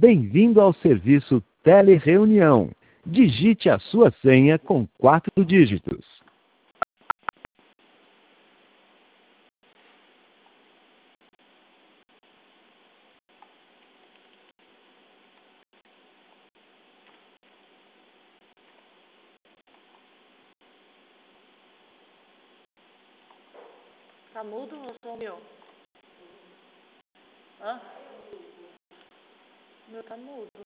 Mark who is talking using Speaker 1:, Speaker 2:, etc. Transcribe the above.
Speaker 1: Bem-vindo ao serviço Telereunião. Digite a sua senha com 4 dígitos.
Speaker 2: Tá mudo ou sumiu? Hã? O meu tá mudo.